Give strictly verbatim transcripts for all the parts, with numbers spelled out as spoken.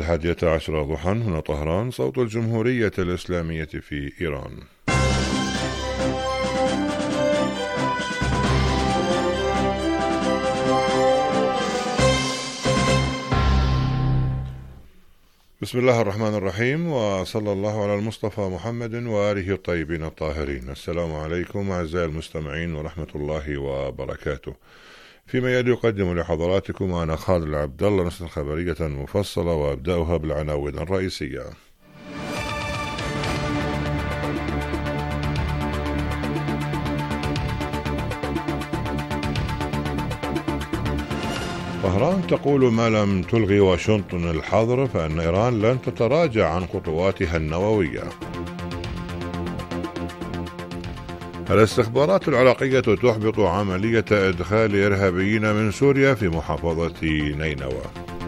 الحادية عشرة ضحى هنا طهران، صوت الجمهورية الإسلامية في إيران. بسم الله الرحمن الرحيم، وصلى الله على المصطفى محمد وآله الطيبين الطاهرين. السلام عليكم أعزائي المستمعين ورحمة الله وبركاته. فيما يلي يقدم لحضراتكم أنا خالد العبد الله نشرة خبرية مفصلة، وأبدأها بالعناوين الرئيسية. طهران تقول ما لم تلغي واشنطن الحظر فإن إيران لن تتراجع عن خطواتها النووية. الاستخبارات العراقية تحبط عملية إدخال إرهابيين من سوريا في محافظة نينوى.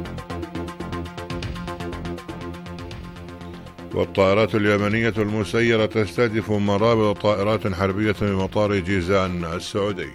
والطائرات اليمنية المسيرة تستهدف مرابط طائرات حربية في مطار جيزان السعودي.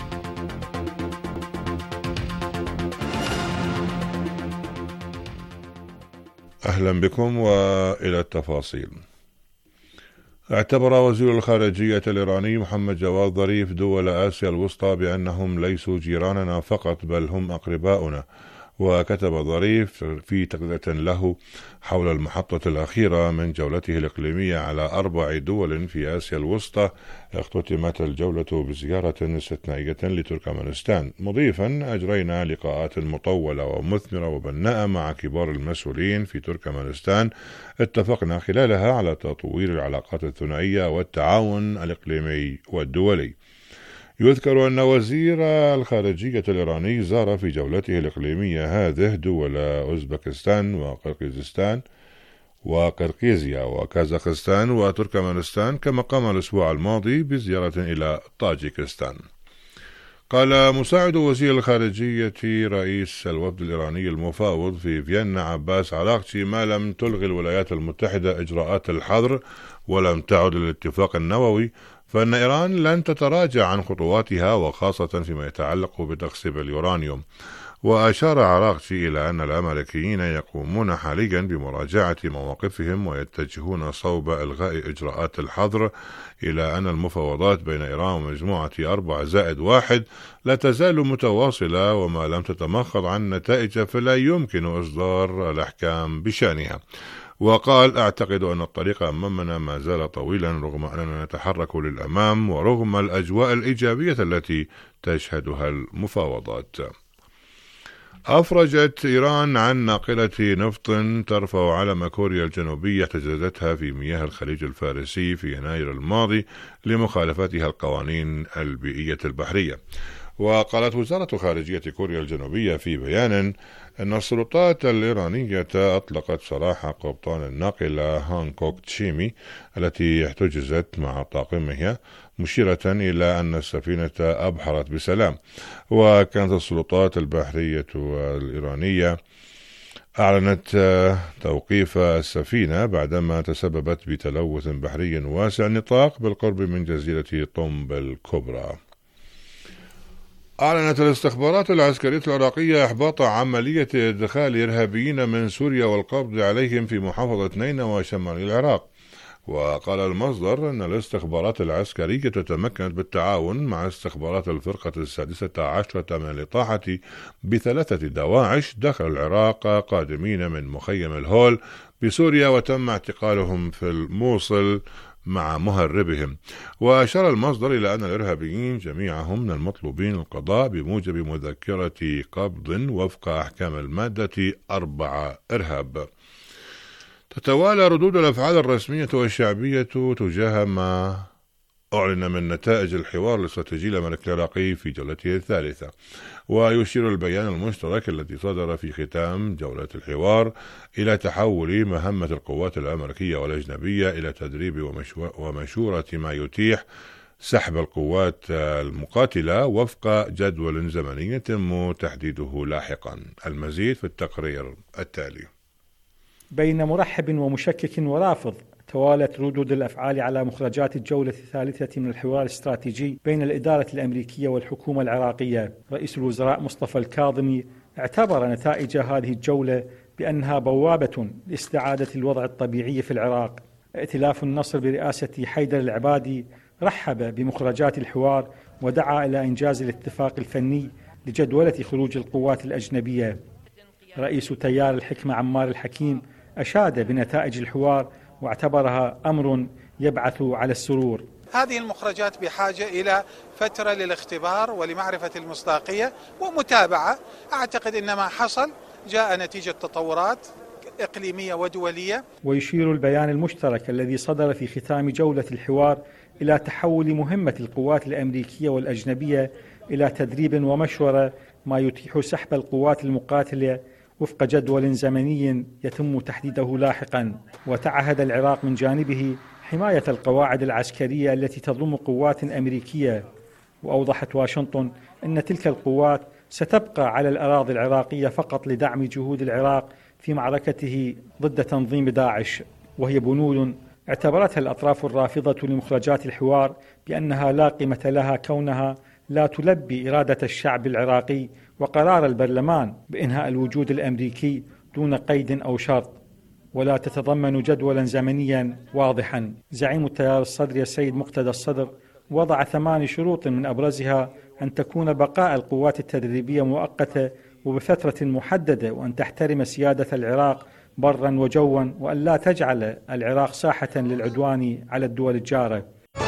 أهلا بكم وإلى التفاصيل. اعتبر وزير الخارجية الإيراني محمد جواد ظريف دول آسيا الوسطى بأنهم ليسوا جيراننا فقط بل هم أقرباؤنا. وكتب ظريف في تغريدة له حول المحطة الأخيرة من جولته الإقليمية على أربع دول في آسيا الوسطى: اختتمت الجولة بزيارة استثنائية لتركمانستان، مضيفا أجرينا لقاءات مطولة ومثمرة وبناءة مع كبار المسؤولين في تركمانستان، اتفقنا خلالها على تطوير العلاقات الثنائية والتعاون الإقليمي والدولي. يذكر أن وزير الخارجية الإيراني زار في جولته الإقليمية هذه دول أوزبكستان وقرقيزستان وقرقيزيا وكازاخستان وتركمانستان، كما قام الأسبوع الماضي بزيارة إلى طاجيكستان. قال مساعد وزير الخارجية رئيس الوفد الإيراني المفاوض في فيينا عباس عراقجي ما لم تلغي الولايات المتحدة إجراءات الحظر ولم تعد للاتفاق النووي فإن إيران لن تتراجع عن خطواتها، وخاصة فيما يتعلق بتخصيب اليورانيوم. وأشار عراقجي إلى أن الأمريكيين يقومون حاليا بمراجعة مواقفهم ويتجهون صوب إلغاء إجراءات الحظر، إلى أن المفاوضات بين إيران ومجموعة أربعة زائد واحد لا تزال متواصلة، وما لم تتمخض عن نتائج فلا يمكن إصدار الأحكام بشأنها. وقال أعتقد أن الطريق أمامنا ما زال طويلا رغم أننا نتحرك للأمام ورغم الأجواء الإيجابية التي تشهدها المفاوضات. أفرجت إيران عن ناقلة نفط ترفع علم كوريا الجنوبية احتجازاتها في مياه الخليج الفارسي في يناير الماضي لمخالفتها القوانين البيئية البحرية. وقالت وزارة خارجية كوريا الجنوبية في بيان أن السلطات الإيرانية أطلقت سراح قبطان الناقلة هانكوك تشيمي التي احتجزت مع طاقمها، مشيرة إلى أن السفينة أبحرت بسلام. وكانت السلطات البحرية الإيرانية أعلنت توقيف السفينة بعدما تسببت بتلوث بحري واسع النطاق بالقرب من جزيرة طنب الكبرى. أعلنت الاستخبارات العسكرية العراقية إحباط عملية إدخال إرهابيين من سوريا والقبض عليهم في محافظة نينوى شمال العراق. وقال المصدر أن الاستخبارات العسكرية تتمكنت بالتعاون مع استخبارات الفرقة السادسة عشرة من الإطاحة بثلاثة دواعش دخل العراق قادمين من مخيم الهول بسوريا، وتم اعتقالهم في الموصل مع مهربهم. وأشار المصدر إلى أن الإرهابيين جميعهم من المطلوبين القضاء بموجب مذكرة قبض وفق أحكام المادة أربعة إرهاب. تتوالى ردود الأفعال الرسمية والشعبية تجاه ما أعلن من نتائج الحوار الاستراتيجي الأمريكي العراقي في جولته الثالثة. ويشير البيان المشترك الذي صدر في ختام جولة الحوار إلى تحول مهمة القوات الأمريكية والأجنبية إلى تدريب ومشورة ما يتيح سحب القوات المقاتلة وفق جدول زمني يتم تحديده لاحقا. المزيد في التقرير التالي. بين مرحب ومشكك ورافض، توالت ردود الأفعال على مخرجات الجولة الثالثة من الحوار الاستراتيجي بين الإدارة الأمريكية والحكومة العراقية. رئيس الوزراء مصطفى الكاظمي اعتبر نتائج هذه الجولة بأنها بوابة لاستعادة الوضع الطبيعي في العراق. ائتلاف النصر برئاسة حيدر العبادي رحب بمخرجات الحوار ودعا إلى إنجاز الاتفاق الفني لجدولة خروج القوات الأجنبية. رئيس تيار الحكمة عمار الحكيم أشاد بنتائج الحوار واعتبرها أمر يبعث على السرور. هذه المخرجات بحاجة إلى فترة للاختبار ولمعرفة المصداقية ومتابعة. أعتقد إن ما حصل جاء نتيجة تطورات إقليمية ودولية. ويشير البيان المشترك الذي صدر في ختام جولة الحوار إلى تحول مهمة القوات الأمريكية والأجنبية إلى تدريب ومشورة، ما يتيح سحب القوات المقاتلة وفق جدول زمني يتم تحديده لاحقا. وتعهد العراق من جانبه حماية القواعد العسكرية التي تضم قوات أمريكية. وأوضحت واشنطن أن تلك القوات ستبقى على الأراضي العراقية فقط لدعم جهود العراق في معركته ضد تنظيم داعش، وهي بنود اعتبرتها الأطراف الرافضة لمخرجات الحوار بأنها لا قيمة لها كونها لا تلبي إرادة الشعب العراقي وقرار البرلمان بإنهاء الوجود الأمريكي دون قيد أو شرط، ولا تتضمن جدولا زمنيا واضحا. زعيم التيار الصدري السيد مقتدى الصدر وضع ثمان شروط من أبرزها أن تكون بقاء القوات التدريبية مؤقتة وبفترة محددة، وأن تحترم سيادة العراق برا وجوا، وأن لا تجعل العراق ساحة للعدوان على الدول الجارة.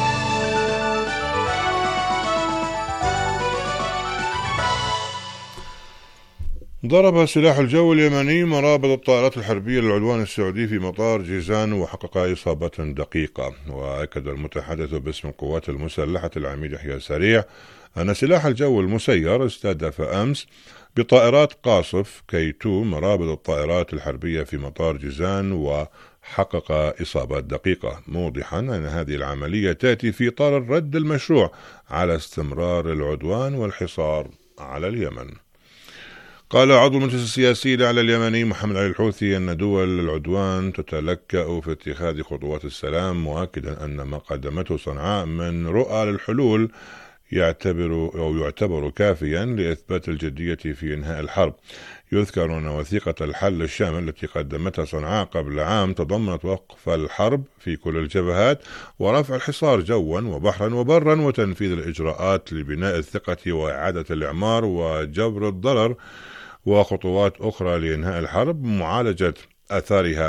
ضرب سلاح الجو اليمني مرابط الطائرات الحربية للعدوان السعودي في مطار جيزان وحقق إصابة دقيقة. وأكد المتحدث باسم القوات المسلحة العميد يحيى سريع أن سلاح الجو المسير استهدف أمس بطائرات قاصف كي تو مرابط الطائرات الحربية في مطار جيزان وحقق إصابات دقيقة، موضحا أن هذه العملية تأتي في إطار الرد المشروع على استمرار العدوان والحصار على اليمن. قال عضو المجلس السياسي الأعلى اليمني محمد علي الحوثي أن دول العدوان تتلكأ في اتخاذ خطوات السلام، مؤكدا أن ما قدمته صنعاء من رؤى للحلول يعتبر أو يعتبر كافيا لإثبات الجدية في إنهاء الحرب. يذكر أن وثيقة الحل الشامل التي قدمتها صنعاء قبل عام تضمنت وقف الحرب في كل الجبهات ورفع الحصار جوا وبحرا وبرا وتنفيذ الإجراءات لبناء الثقة وإعادة الإعمار وجبر الضرر وخطوات أخرى لإنهاء الحرب ومعالجة آثارها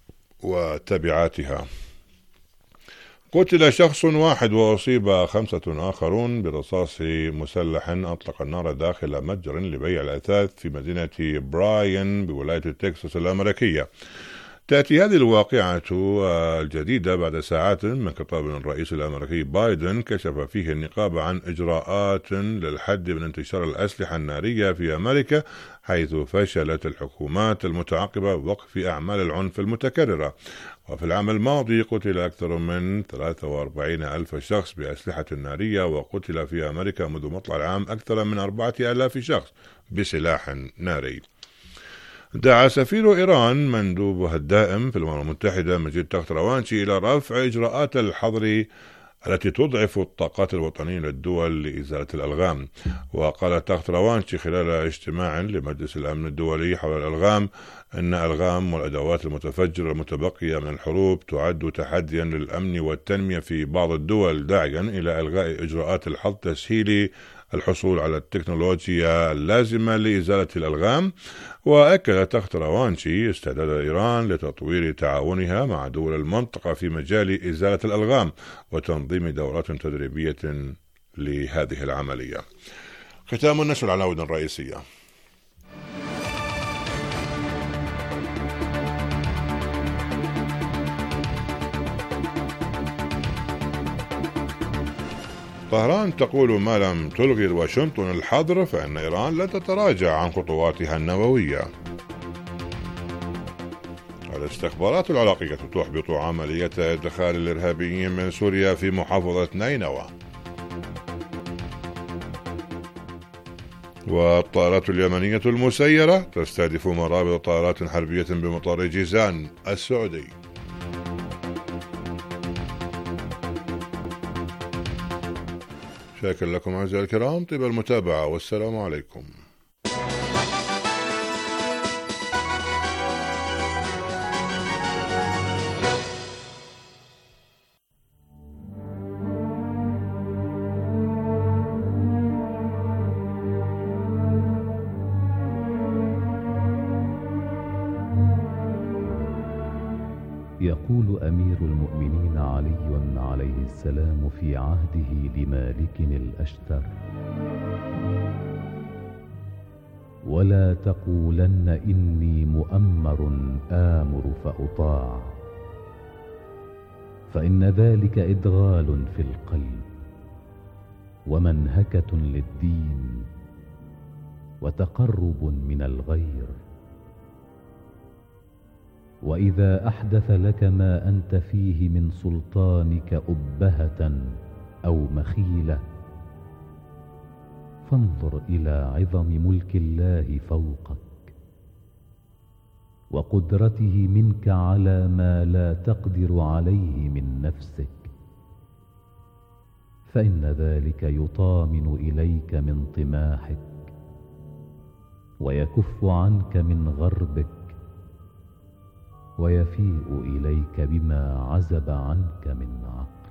وتبعاتها. قتل شخص واحد وأصيب خمسة آخرون برصاص مسلح أطلق النار داخل متجر لبيع الأثاث في مدينة براين بولاية تكساس الأمريكية. تأتي هذه الواقعة الجديدة بعد ساعات من خطاب الرئيس الأمريكي بايدن كشف فيه النقاب عن إجراءات للحد من انتشار الأسلحة النارية في أمريكا، حيث فشلت الحكومات المتعاقبة بوقف أعمال العنف المتكررة. وفي العام الماضي قتل أكثر من ثلاثة وأربعين ألف شخص بأسلحة نارية، وقتل في أمريكا منذ مطلع العام أكثر من أربعة آلاف شخص بسلاح ناري. دعا سفير إيران مندوبها الدائم في الأمم المتحدة مجيد تختروانشي إلى رفع إجراءات الحظر التي تضعف الطاقات الوطنية للدول لإزالة الألغام. وقال تختروانشي خلال اجتماع لمجلس الأمن الدولي حول الألغام أن الألغام والأدوات المتفجرة المتبقية من الحروب تعد تحديا للأمن والتنمية في بعض الدول، داعيا إلى إلغاء إجراءات الحظر تسهيل الحصول على التكنولوجيا اللازمة لإزالة الألغام. وأكد تختروانشي استعداد إيران لتطوير تعاونها مع دول المنطقة في مجال إزالة الألغام وتنظيم دورات تدريبية لهذه العملية. ختام النشر على العناوين الرئيسية. طهران تقول ما لم تلغي واشنطن الحظر فإن إيران لن تتراجع عن خطواتها النووية. الاستخبارات العراقية تحبط عملية إدخال الإرهابيين من سوريا في محافظة نينوى. والطائرات اليمنية المسيرة تستهدف مرابط طائرات حربية بمطار جيزان السعودي. شاكر لكم أعزائي الكرام طيب المتابعة والسلام عليكم. يقول أمير المؤمنين علي عليه السلام في عهده لمالك الأشتر: ولا تقولن إني مؤمر آمر فأطاع، فإن ذلك إدغال في القلب ومنهكة للدين وتقرب من الغير. وإذا أحدث لك ما أنت فيه من سلطانك أبهة أو مخيلة، فانظر إلى عظم ملك الله فوقك وقدرته منك على ما لا تقدر عليه من نفسك، فإن ذلك يطامن إليك من طماحك ويكف عنك من غربك ويفيء إليك بما عزب عنك من عقلك.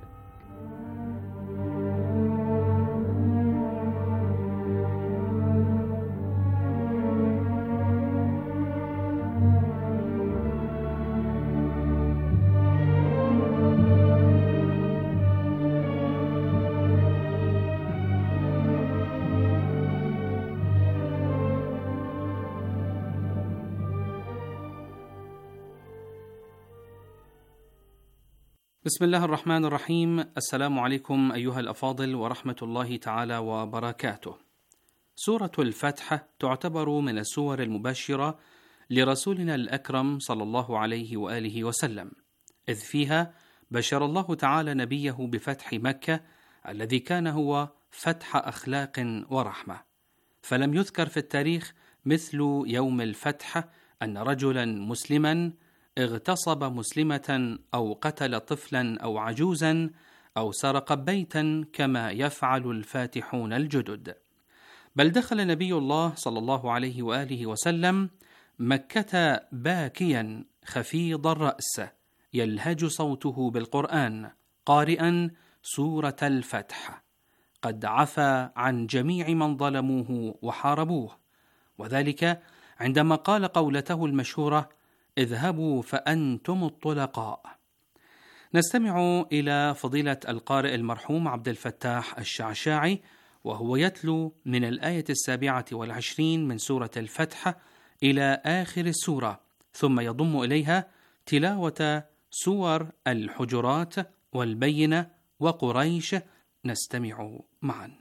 بسم الله الرحمن الرحيم. السلام عليكم أيها الأفاضل ورحمة الله تعالى وبركاته. سورة الفتح تعتبر من السور المبشرة لرسولنا الأكرم صلى الله عليه وآله وسلم، إذ فيها بشر الله تعالى نبيه بفتح مكة الذي كان هو فتح أخلاق ورحمة، فلم يذكر في التاريخ مثل يوم الفتح أن رجلا مسلما اغتصب مسلمة أو قتل طفلا أو عجوزا أو سرق بيتا كما يفعل الفاتحون الجدد، بل دخل نبي الله صلى الله عليه وآله وسلم مكة باكيا خفيض الرأس يلهج صوته بالقرآن قارئا سورة الفتح، قد عفى عن جميع من ظلموه وحاربوه، وذلك عندما قال قولته المشهورة: اذهبوا فأنتم الطلقاء. نستمع إلى فضيلة القارئ المرحوم عبد الفتاح الشعشاعي وهو يتلو من الآية السابعة والعشرين من سورة الفتح إلى آخر السورة، ثم يضم إليها تلاوة سور الحجرات والبينة وقريش. نستمع معا.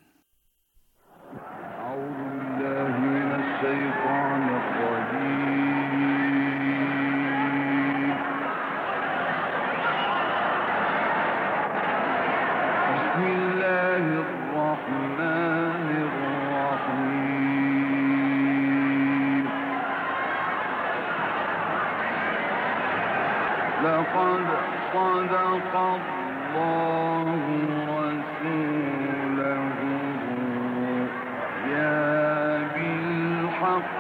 أعوذ بالله من الشيطان الرجيم. بسم الله الرحمن الرحيم. لقد صدق الله رسوله الرؤيا بالحق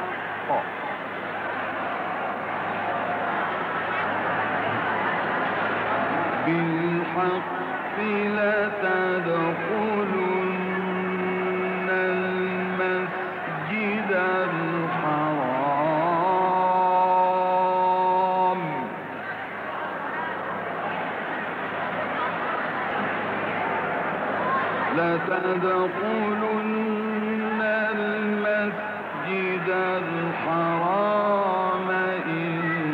بالحق لتدخلن المسجد الحرام لتدخلن المسجد الحرام إن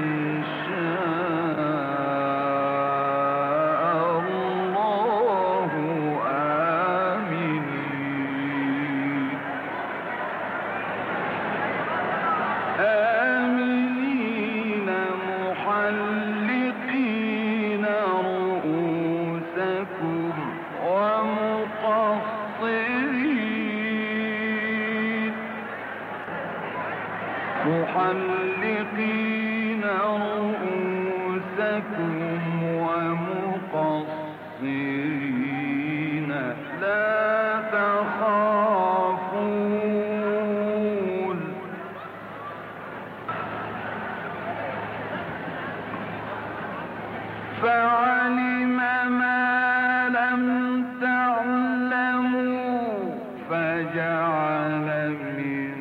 شاء الله آمنين آمنين محلقين رؤوسكم ومقصرين محلقين رؤوسكم ومقصرين لا تخافون فعلم ما لم تعلموا فجعل من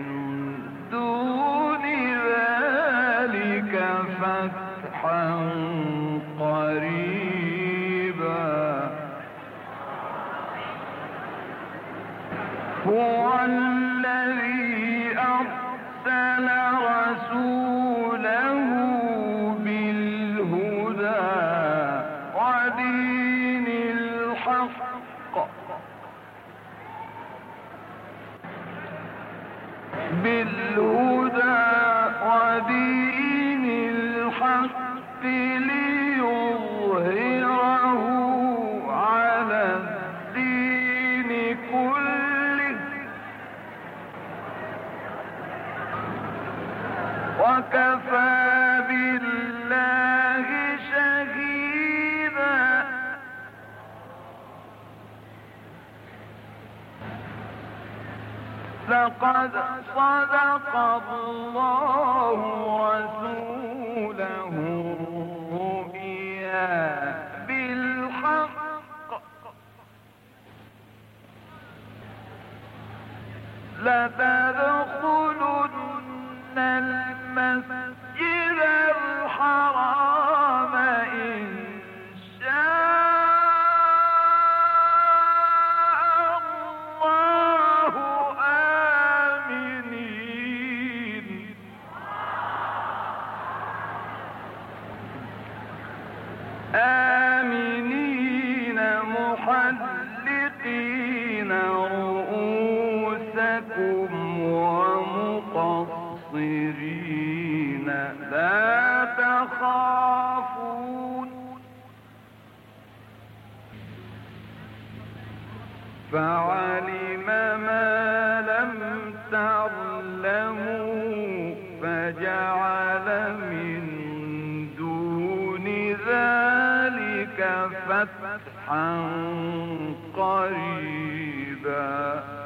دون ذلك فتحا قريبا هو الذي أرسل رسوله بالهدى ودين الحق بالهدى ودين الحق ليظهره على الدين كله وكفى بالله شهيدا. لقد صدق الله رسوله الرؤيا بالحق لتدخلن المسجد الحرام إن شاء الله آمنين آمنين محلقين رؤوسكم ومقصرين لا تخافون فعلم ما لم تعلموا فجعل من دون ذلك فتحا قريبا.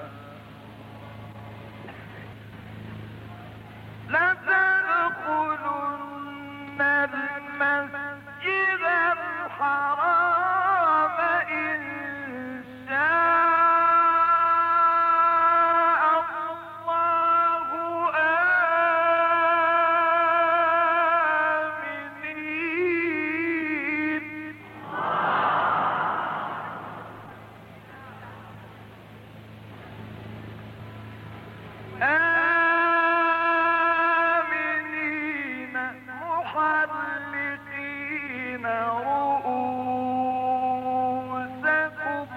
لتدخلن المسجد الحرام إن شاء الله آمنين آمنين محلقين رؤوسكم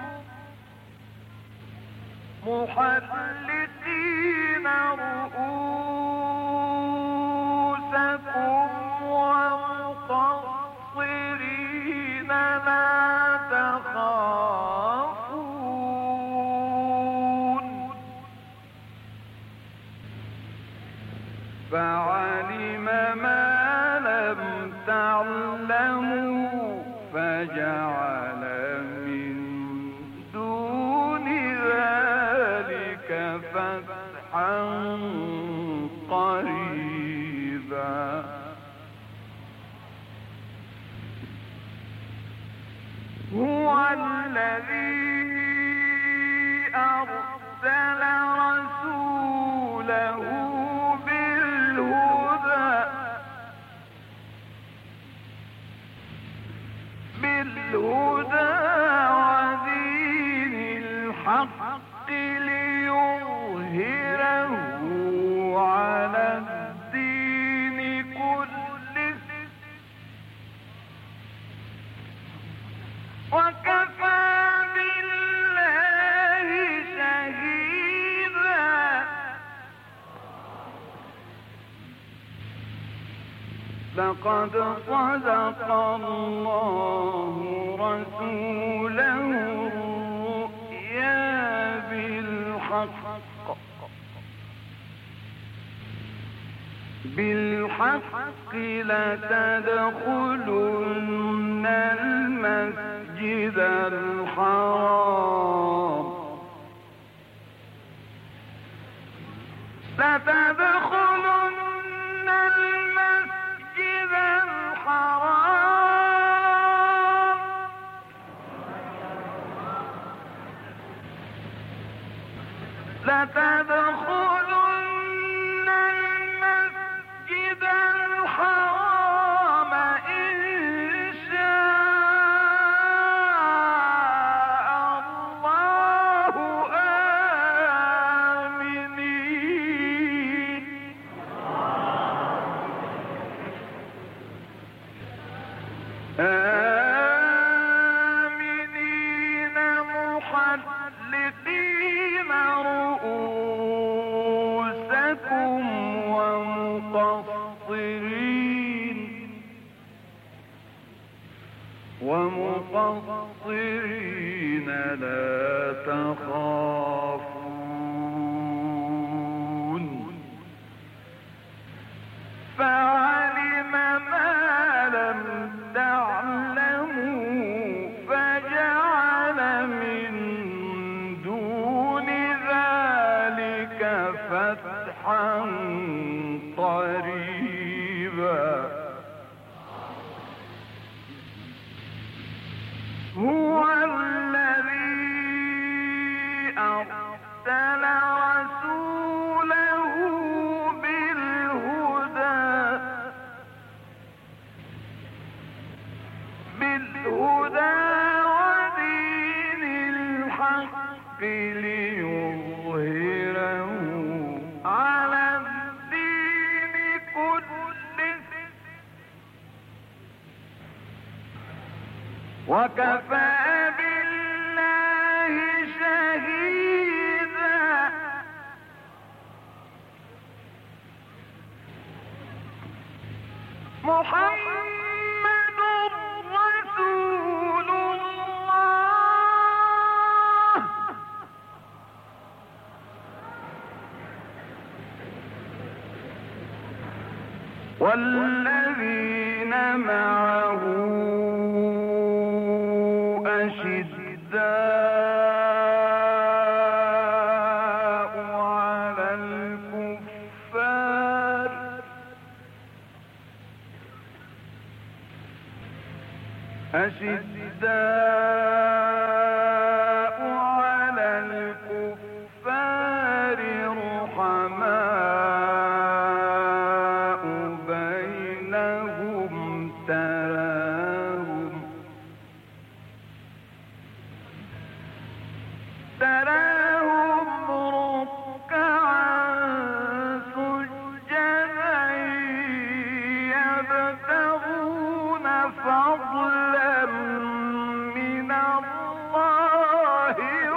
محلقين رؤوسكم ومقصرين لا تخافون فعلم ما لم تعلموا فجعل من دون ذلك فتحا قريبا. هو الذي أرسل رسوله بالهدى بالهدى ودين الحق ليظهره على الدين كله وكفى بالله شهيدا. لقد صدق الله رسوله الرؤيا بالحق بالحق لتدخلن المسجد الحرام لتدخلن المسجد الحرام لتدخلن المسجد الحرام إن شاء الله محلقين رؤوسكم ومقصرين ومقصرين لا تخافون فعلم ما لم تعلموا فجعل من دون ذلك فتحا قريبا هو الذي أرسل رسوله بالهدى بالهدى ودين الحق ليظهره على الدين كله وكفى بالله شهيدا محمد رسول الله والذين معه أشداء على الكفار أشداء على الكفار رحماء بينهم تراهم تراهم ركعا سجدا يبتغون فضلا من الله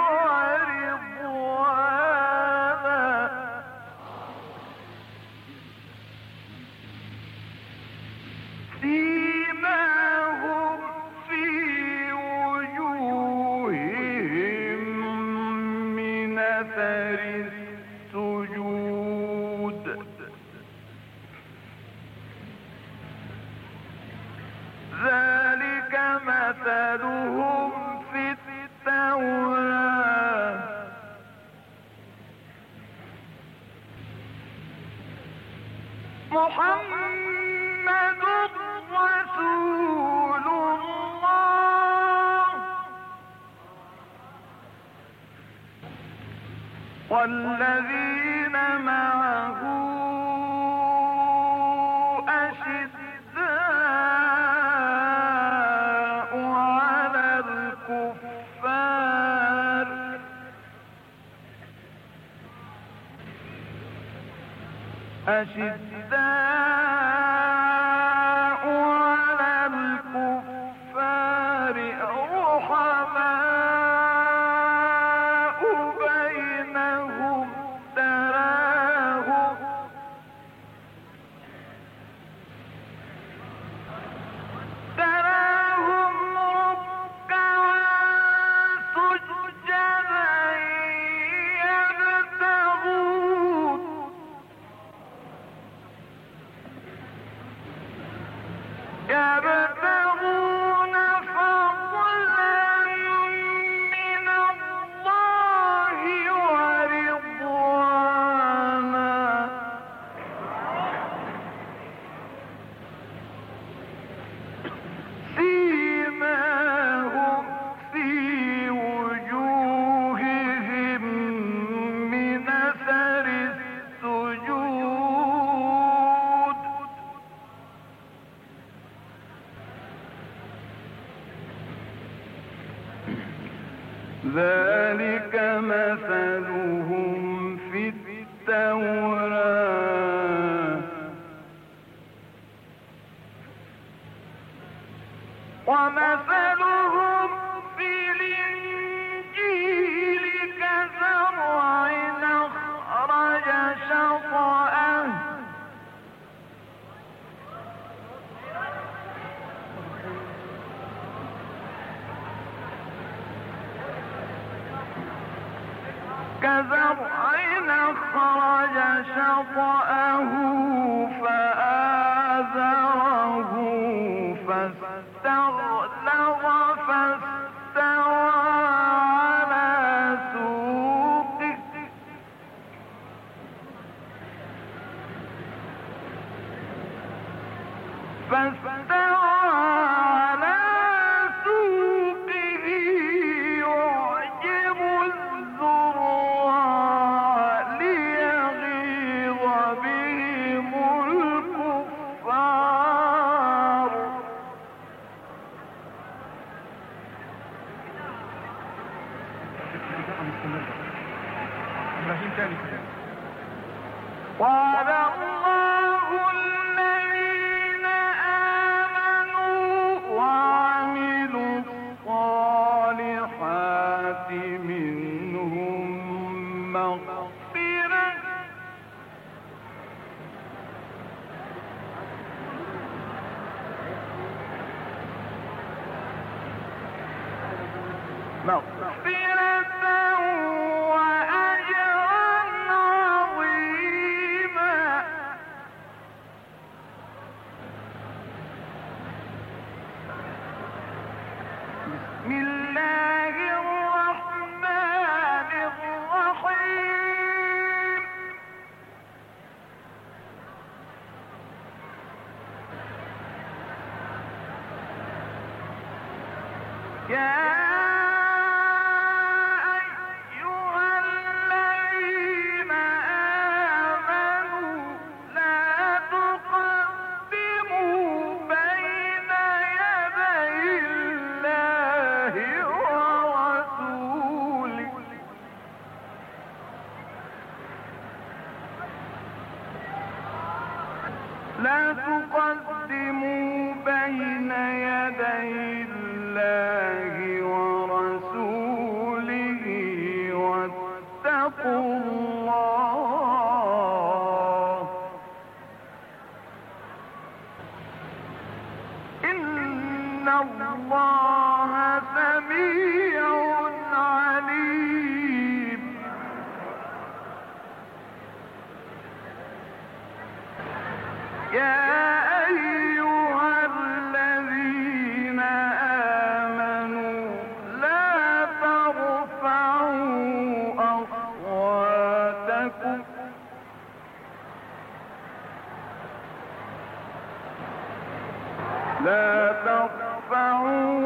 ورضوانا سيماهم في وجوههم من أثر السجود ذلك مثلهم في التوراة محمد رسول الله والذين معه أشداء على الكفار أشداء على الكفار رحماء بينهم تراهم تراهم ركعا سجدا يبتغون يبتغون فضلا من الله ورضوانا سيماهم في وجوههم من أثر السجود ذلك مثلهم في التوراة ومثلهم في الإنجيل كزرع أخرج شطأه فآزره فاستغلظ فاستوى على سوقه فاستوى على سوقه يعجب الزراع ليغيظ بهم الكفار. وعد الله الذين آمنوا وعملوا الصالحات منهم مغفرة مغفرة وأجرا عظيما. بسم الله الرحمن الرحيم. يا أيها الذين آمنوا لا تقدموا بين يدي الله ورسوله لا تقدموا بين يدي الله ورسوله واتقوا الله إن الله سميع عليم. يا أيها الذين آمنوا لا ترفعوا أصواتكم لا ترفعوا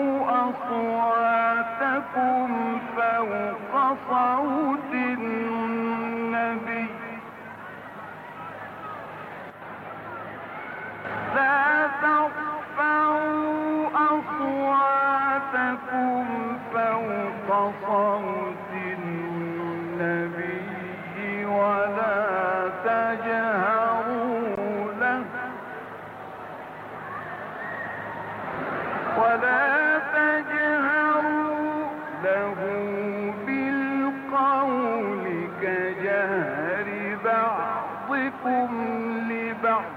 أصواتكم فوق صوت النبي لا ترفعوا أصواتكم فوق صوت النبي ولا تجهروا له ولا تجهروا له بالقول كجهر بعضكم لبعض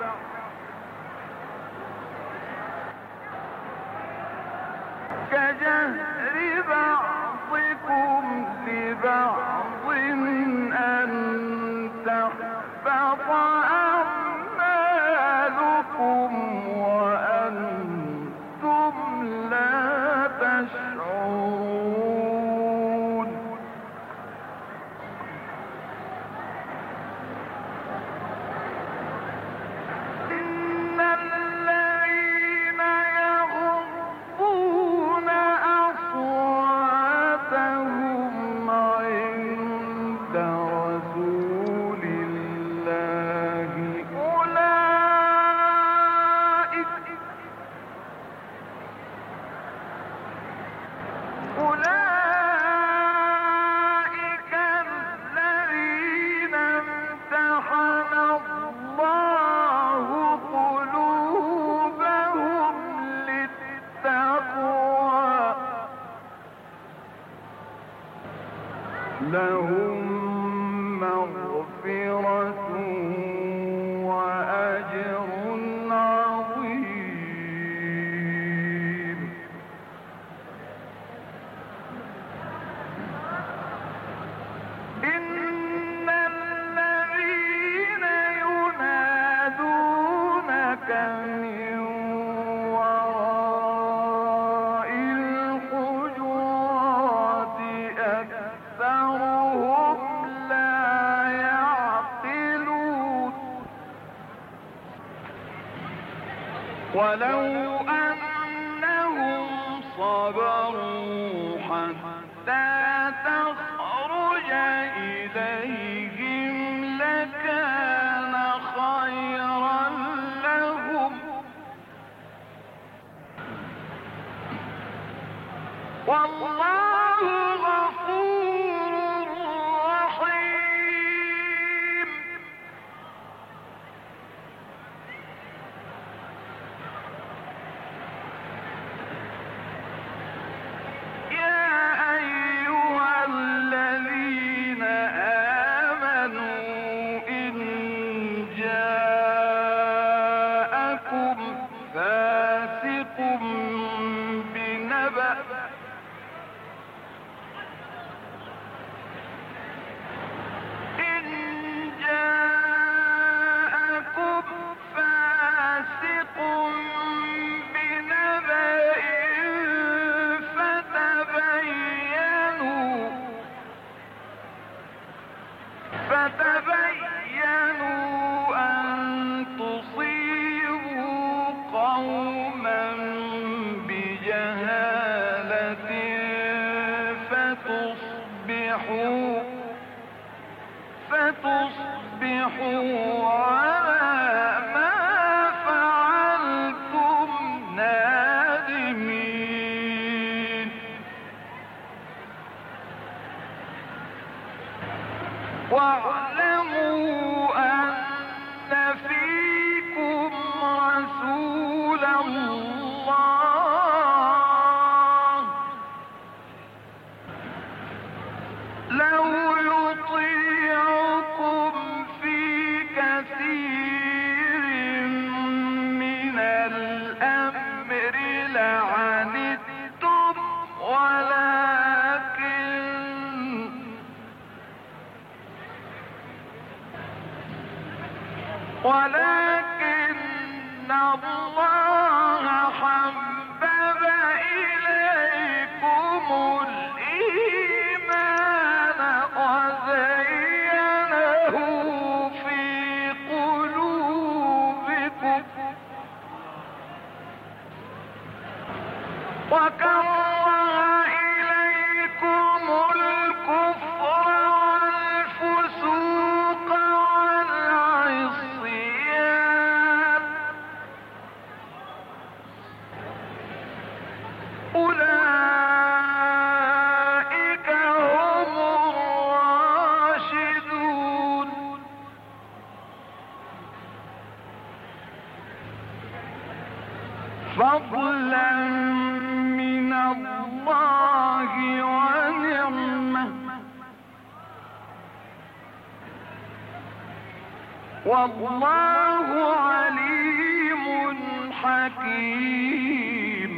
كجهر بعضكم لبعض أن تحبط أعمالكم وأنتم لا تشعرون. إن الذين يغضون أصواتهم عند رسول الله أولئك أولئك الذين امتحن الله قلوبهم للتقوى لهم مغفرة وأجر عظيم. إن ولو أنهم صبروا حتى تخرج إليهم لكان خيرا لهم والله غفور رحيم. يا أيها الذين آمنوا إن جاءكم فاسق بنبأ إن جاءكم فاسق بنبأ فتبينوا فتبينوا أن تصيبوا قوما بجهالة فتصبحوا فتصبحوا على ما فعلتم نادمين. واعلموا أن فيكم رسول الله لو يطيعكم في كثير من الأمر لعنتم ولكن ولكن الله حبب إليكم الإيمان وزينه في قلوبكم وكره إليكم الكفر والفسوق والعصيان أولئك هم الراشدون. فضلا من الله ونعمة والله عليم حكيم.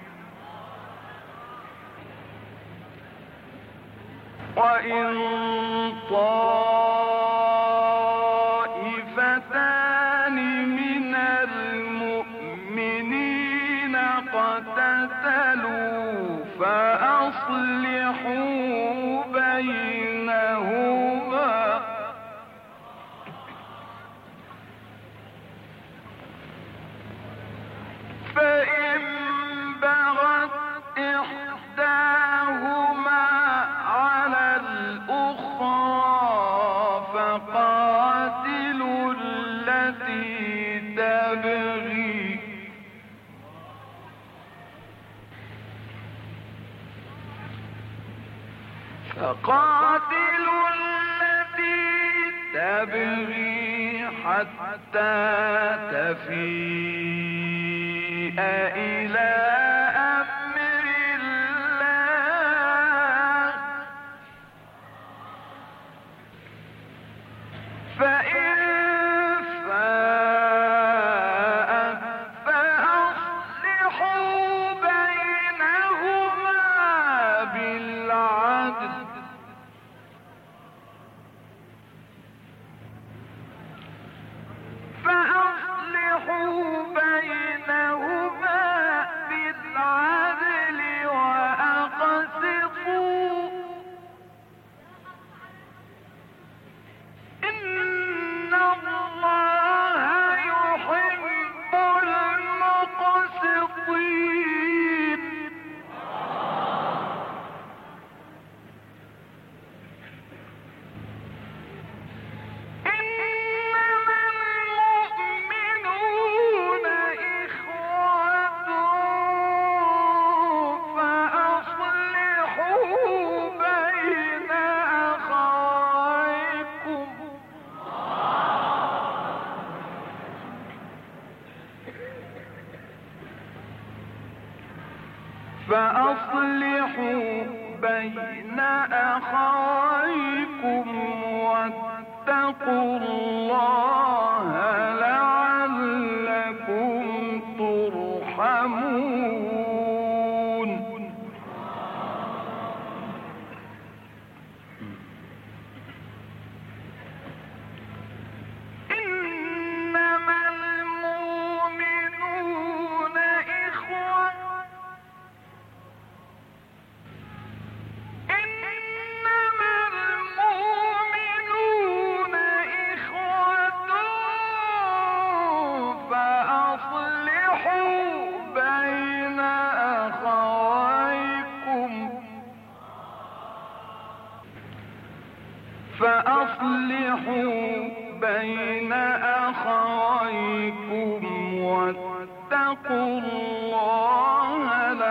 وإن طائفتان من المؤمنين اقتتلوا فأصلحوا بينهما فإن بغت إحداهما على الأخرى فقاتلوا التي تبغي فقاتلوا التي تبغي حتى تفيء إلى أمر الله فإن فاءت فأصلحوا بينهما بالعدل فأصلحوا بينهما بالعدل وأقسطوا إن الله يحب المقسطين. فأصلحوا بين أخويكم واتقوا الله لعلكم ترحمون. إنما المؤمنون إخوة إنما المؤمنون إخوة فأصلحوا بين أخويكم فأصلحوا بين أخويكم واتقوا الله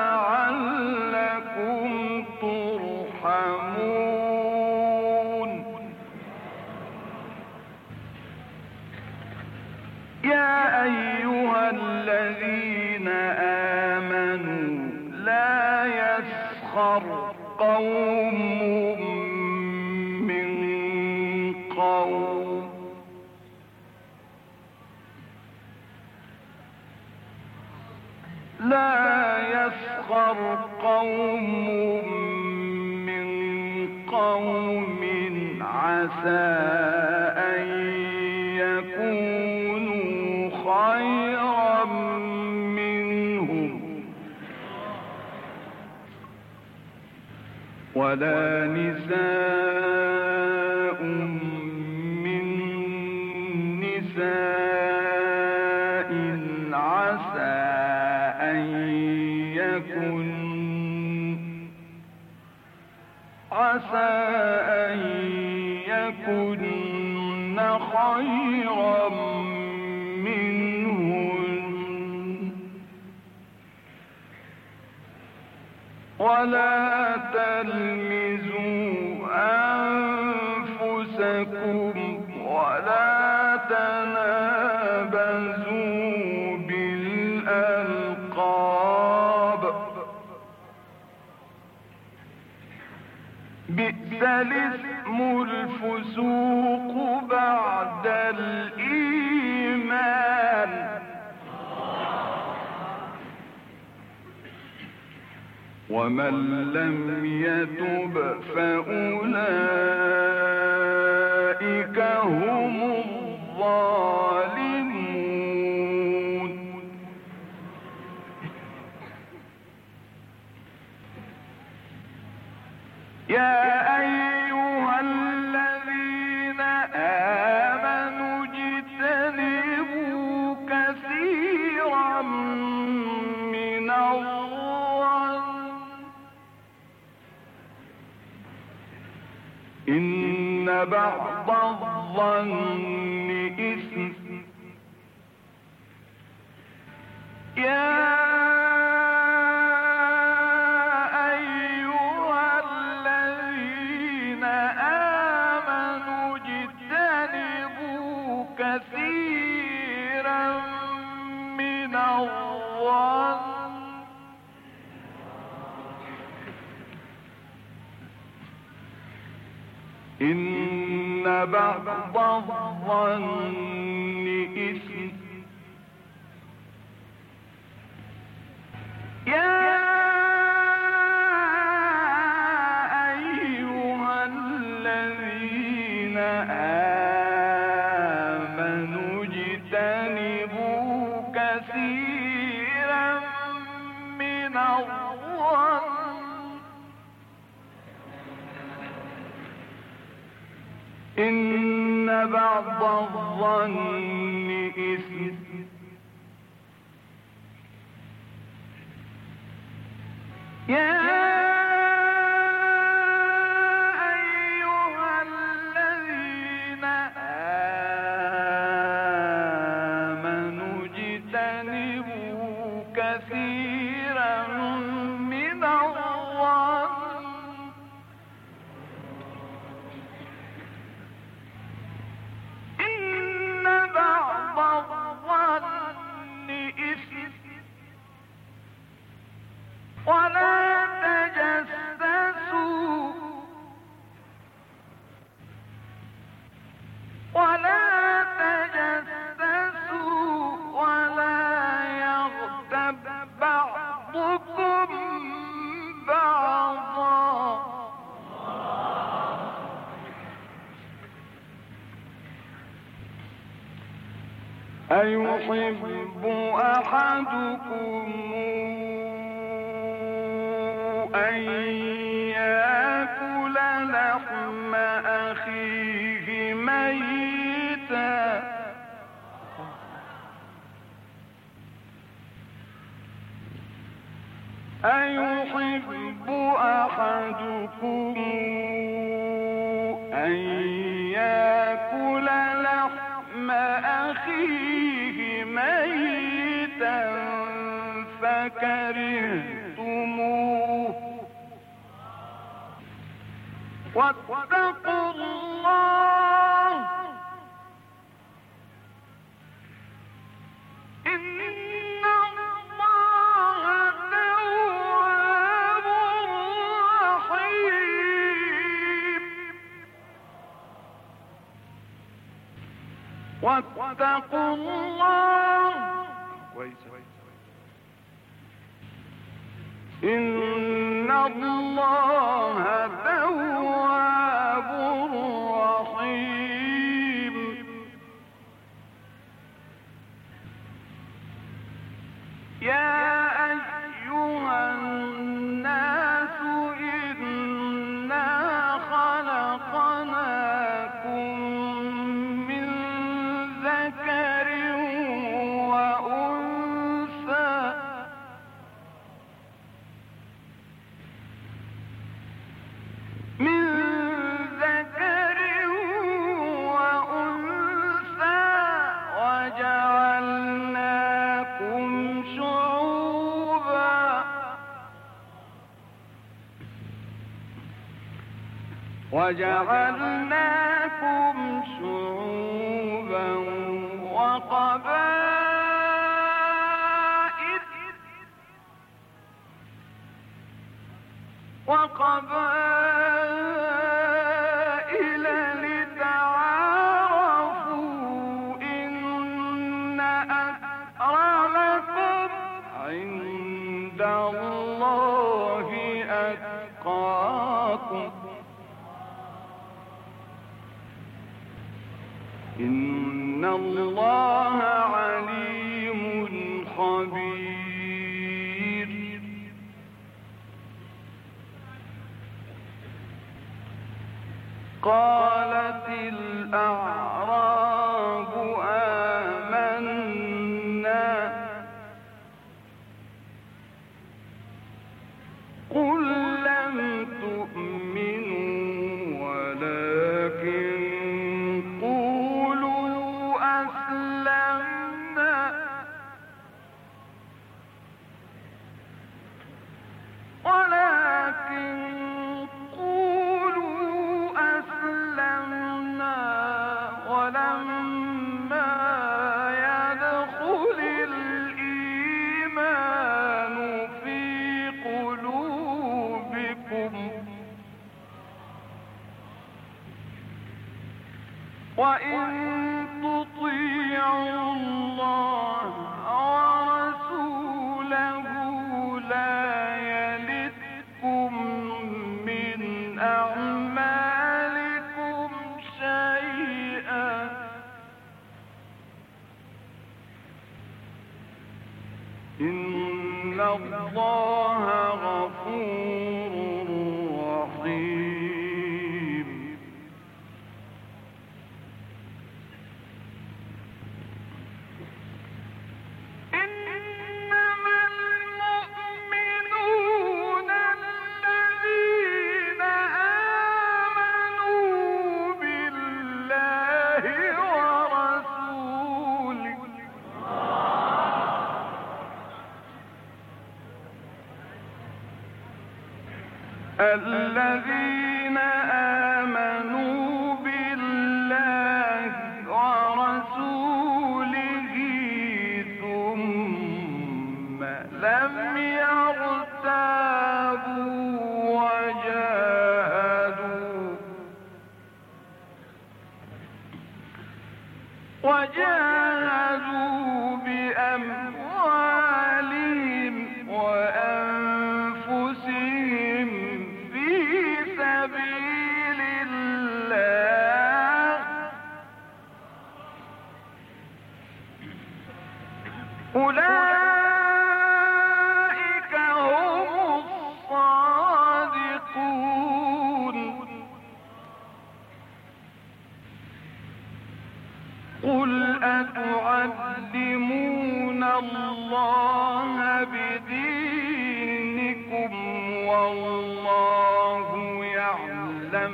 لعلكم ترحمون. يا أيها الذين آمنوا لا يسخر قوم من قوم لا يسخر قوم من قوم عسى أن يكونوا خيرا منهم ولا نساء من نساء عسى أن يكن عسى أن يكن خيرا منهن ولا تلمزوا أنفسكم ولا تنابزوا بالألقاب بئس الاسم الفسوق بعد الإيمان ومن لم يتب فأولئك هم الظالمون. يا أيها الذين آمنوا اجتنبوا كثيرا من الظن إن بعض الظن إثم يا كثيرا من الظن إن بعض الظن إثم يا أيها الذين آمنوا اجتنبوا كثيرا من الظن إن بعض الظن إثم يا أيها الذين آمنوا اجتنبوا كثيرا من الظن إن بعض الظن إثم ولا أيحب أحدكم أن يأكل لحم أخيه ميتا أيحب أحدكم أن يأكل لحم أخيه ميتا فكرهتموه واتقوا الله إن الله تواب رحيم واتقوا الله إن الله تواب رحيم يا أيها الناس إنا خلقناكم من ذكر وأنثى من ذكر وأنثى وجعلناكم شعوبا وجعلناكم شعوبا وقبائل وقبائل لتعارفوا إن أكرمكم عند الله أتقاكم إن الله عليم خبير قالت الأعراب آمنا قل لم تؤمنوا ولكن قولوا أسلمنا ولكن قولوا أسلمنا ولما يدخل الإيمان في قلوبكم وإن تطيعوا الله ورسوله لا يلدكم من أعمالكم شيئا إن الله غفور رحيم إنما المؤمنون الذين آمنوا بالله ورسوله الذين آمنوا بالله ورسوله ثم لم يرتابوا وجاهدوا وجاهدوا بأموالهم وأنفسهم في سبيل الله قل أتعلمون الله بدينكم والله يعلم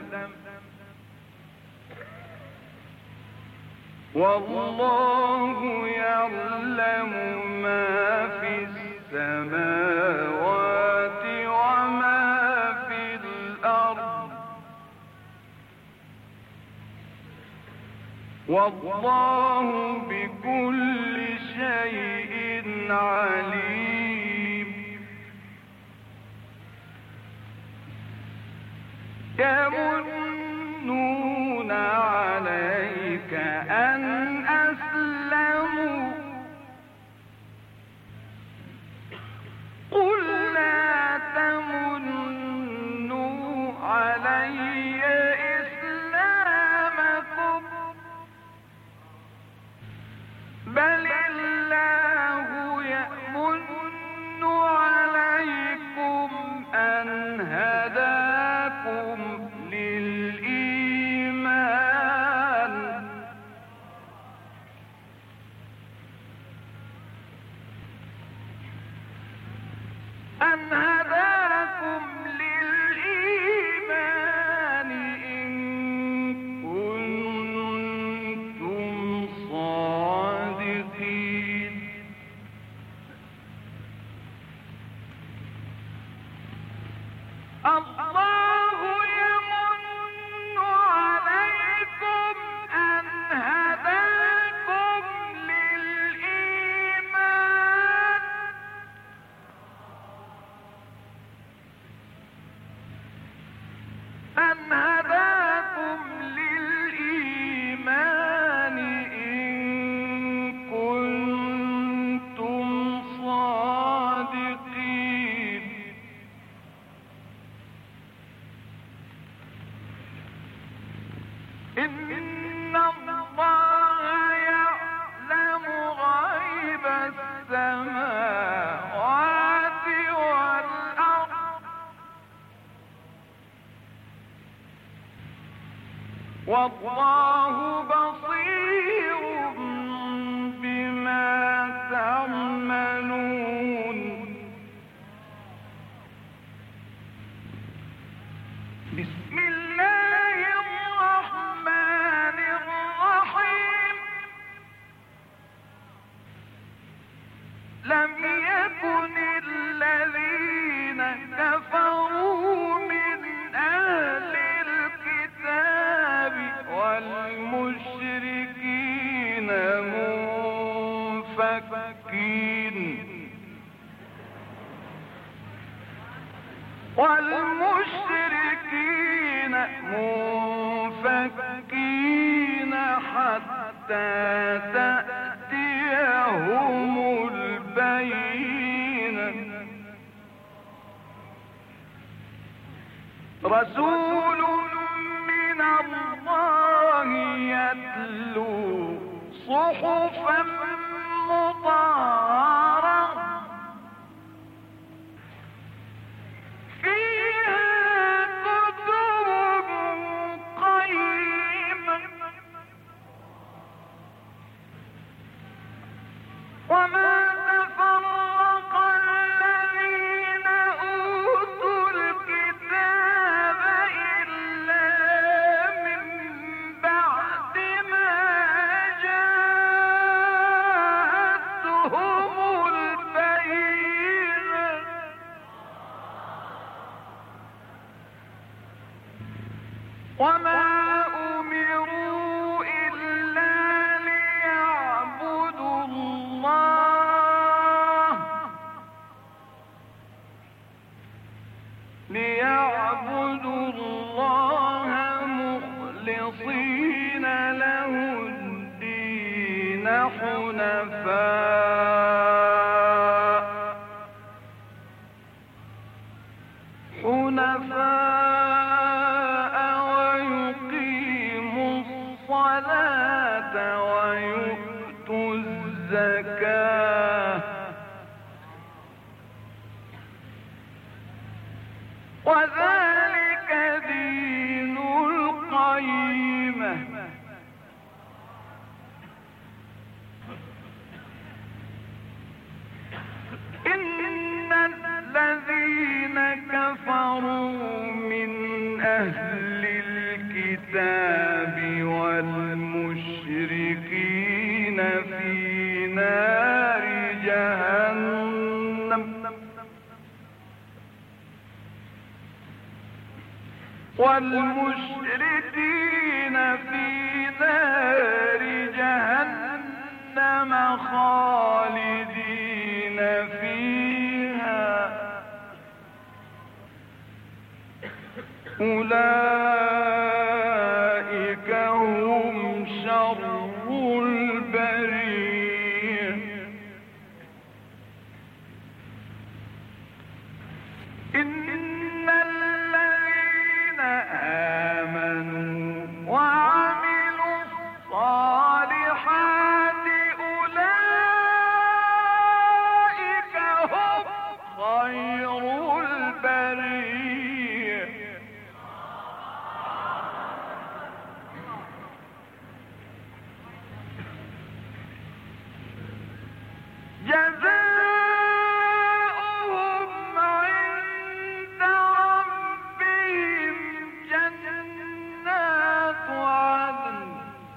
والله يعلم ما في السماوات وما في الأرض والله بكل شيء عليم. يمنون عليك أن أسلموا قل لا تمنوا علي إسلامكم بل الله يمن عليكم أن هداكم للإيمان أن هداكم للإيمان إن كنتم صادقين. الله يمن عليكم أن هداكم للإيمان أن هداكم للإيمان إن كنتم صادقين. إن الله يعلم غيب السماوات والأرض والله بصير بما تعملون. بسم الله الرحمن الرحيم. لم يكن الذين كفروا من أهل الكتاب والمشركين منفكين والمشركين منفكين حتى تأتيهم البينة. رسول من الله يتلو صحفا مطهرة فيها كتب قيمة وما تفرق الذين أوتوا الكتاب إلا من بعد ما جاءتهم البينة وما أمروا إلا ليعبدوا الله ليعبدوا الله مخلصين له الدين حنفاء حنفاء ويقيموا الصلاة ويؤتوا الزكاة وذلك دين القيمة. الكتاب والمشركين في نار جهنم والمشركين في نار جهنم خالدين فيها أولئك هم شر البرية إن الذين آمنوا وعملوا الصالحات أولئك هم خير البرية جزاؤهم عند ربهم جنات عدن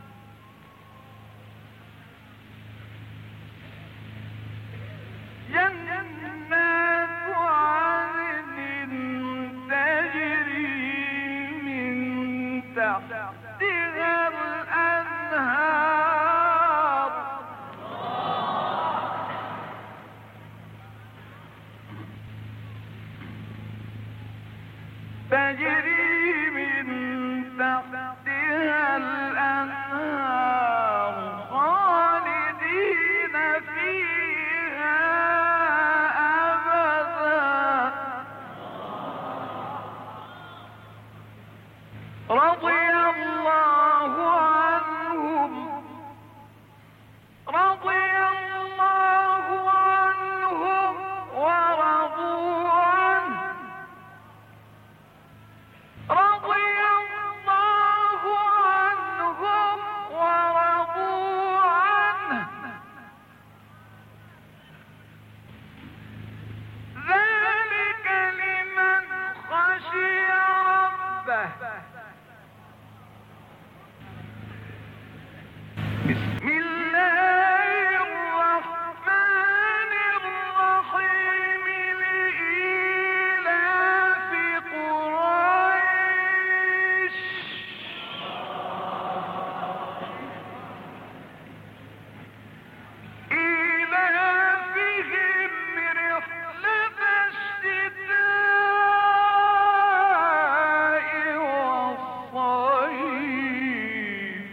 جنات عدن تجري من تحتها الأنهار تجري من تحتها الأنهار خالدين فيها أبدا رضي الله عنهم رضي الله عنهم ورضوا عنه رضي الله عنهم ورضوا عنه ذلك لمن خشي ربه بسم الله الرحمن الرحيم لإيلاف قريش إيلافهم رحلة الشتاء والصيف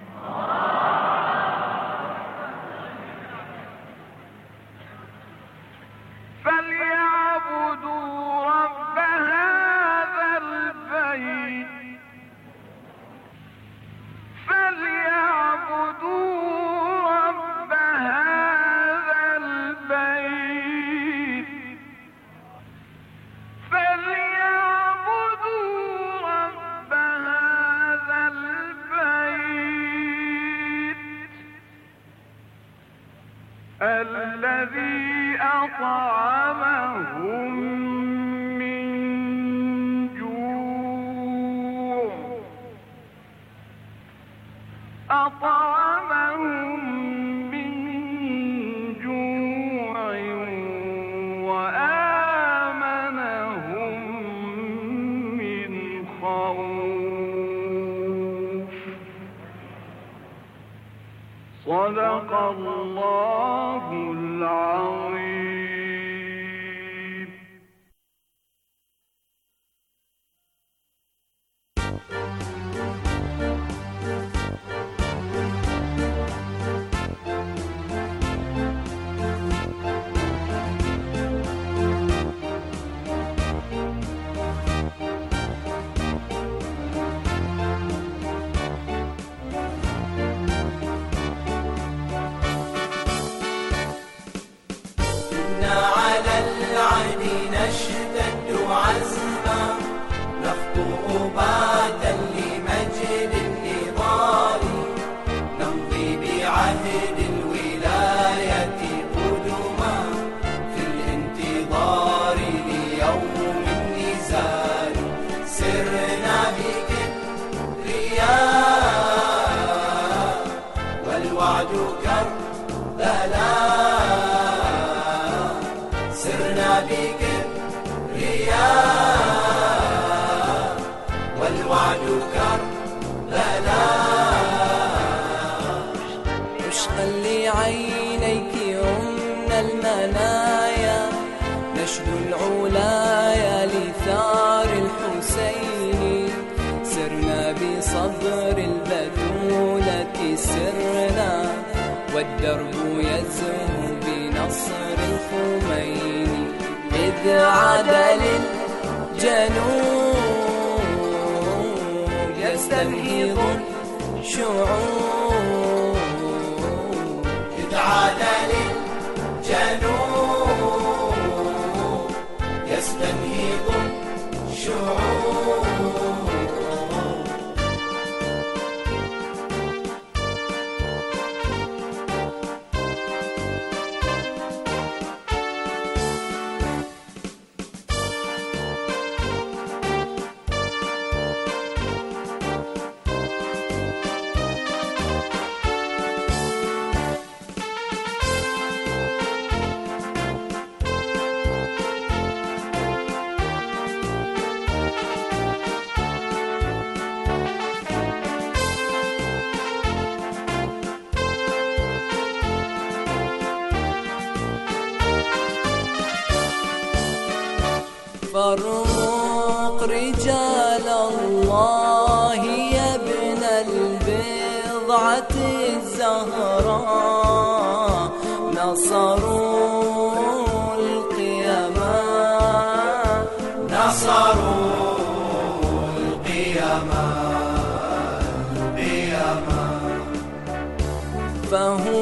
فليعبدوا رب هذا البيت فليعبدوا رب هذا البيت فليعبدوا رب هذا البيت الذي أطعمهم من جوع أطعمهم من جوع وآمنهم من خوف صدق الله العظيم. نشتد عزما نخطو باتا لمجد النضال نمضي بعهد الولاية قدما في الانتظار ليوم النزال سرنا بكبر بصدر البتولة سرنا، والدرب يزهو بنصر الخميني، إذ عاد للجنوب يستنهض الشعوب، إذ عاد للجنوب يستنهض الشعوب. فارمق رجال الله يا ابن البضعة الزهراء، نصروا القيامة نصروا القيامة القيامة، فهم